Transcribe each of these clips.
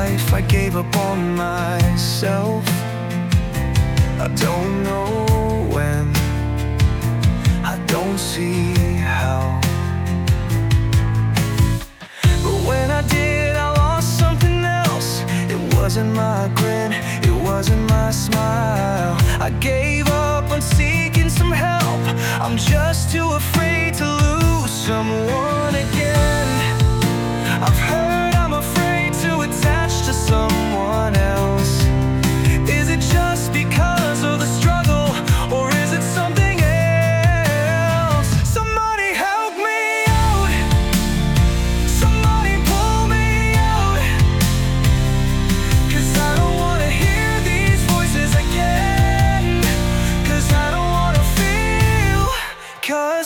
life I gave up on myself. I don't know when, I don't see how, but when I did, I lost something else. It wasn't my grin, it wasn't my smile. I gave up on seeking some help. I'm just too afraid to lose someone again. I've heard I'm afraid to attach to someone else. Is it just because of the struggle, or is it something else? Somebody help me out, somebody pull me out, 'cause I don't wanna hear these voices again, 'cause I don't wanna feel, 'cause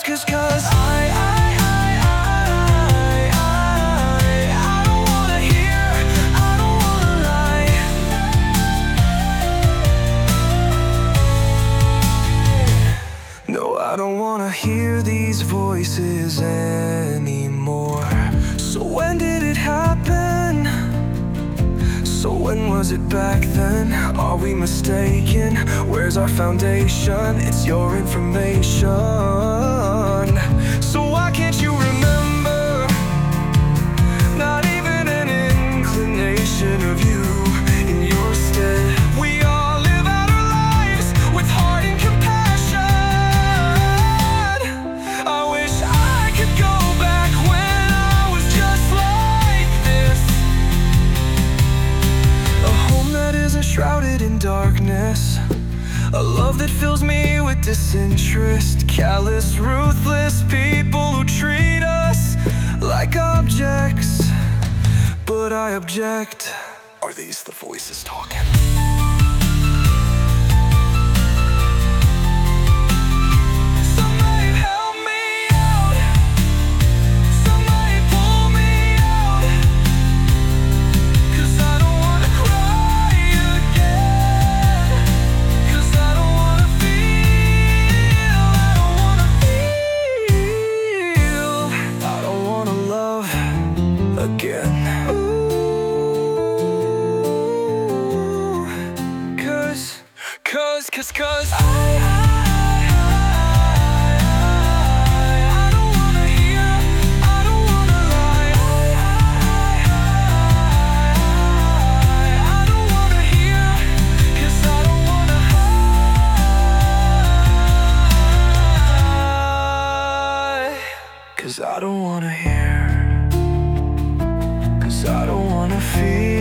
I don't wanna hear these voices anymore. So when did it happen? So when was it back then? Are we mistaken? Where's our foundation? It's your information. So why can't you remember? Not even an inclination of you in your stead. We all live out our lives with heart and compassion. I wish I could go back when I was just like this. A home that isn't shrouded in darkness, a love that fills me with disinterest. Callous, ruthless people who treat us like objects. But I object. Are these the voices talking? Somebody help me out, somebody pull me out, 'cause I don't wanna cry again, 'cause I don't wanna feel, I don't wanna feel, I don't wanna love again. Cause I don't wanna hear, I don't wanna lie. I don't wanna hear, 'cause I don't wanna hide. 'Cause I don't wanna hear, 'cause I don't wanna feel.